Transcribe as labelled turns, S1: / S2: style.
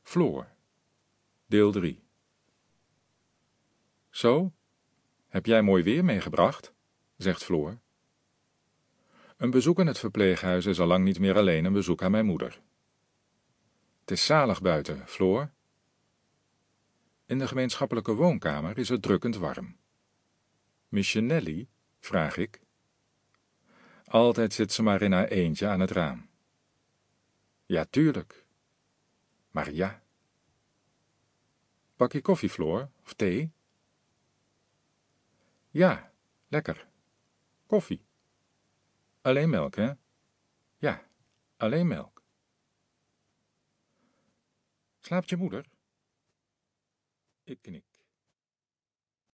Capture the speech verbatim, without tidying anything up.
S1: Floor, deel drie. Zo, heb jij mooi weer meegebracht, zegt Floor. Een bezoek aan het verpleeghuis is al lang niet meer alleen een bezoek aan mijn moeder. Het is zalig buiten, Floor. In de gemeenschappelijke woonkamer is het drukkend warm. Misje Nelly, vraag ik. Altijd zit ze maar in haar eentje aan het raam. Ja, tuurlijk. Maar ja. Pak je koffie, Floor, of thee? Ja, lekker. Koffie. Alleen melk, hè? Ja, alleen melk. Slaapt je moeder? Ik knik.